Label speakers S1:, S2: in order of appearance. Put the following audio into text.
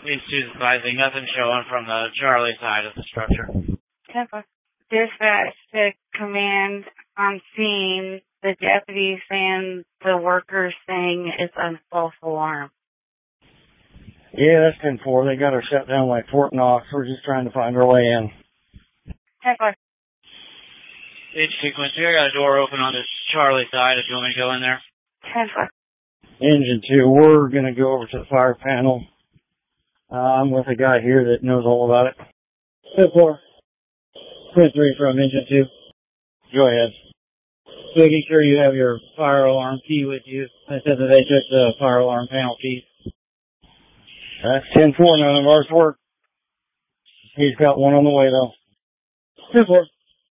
S1: These two advising, nothing showing from the Charlie side of the structure.
S2: 10-4. Dispatch to command on scene. The deputy saying the workers saying it's a false alarm.
S3: Yeah, that's 10-4. They got her shut down like Fort Knox. We're just trying to find our way in.
S2: 10-4.
S1: Each sequence here, I got a door open on the Charlie side if you want me to go in there.
S2: 10-4.
S3: Engine 2, we're going to go over to the fire panel. I'm with a guy here that knows all about it. 10-4. 10-3 from Engine 2. Go ahead. Making sure you have your fire alarm key with you. I said that they took the fire alarm panel keys. That's 10-4, none of ours work. He's got one on the way though. 10-4.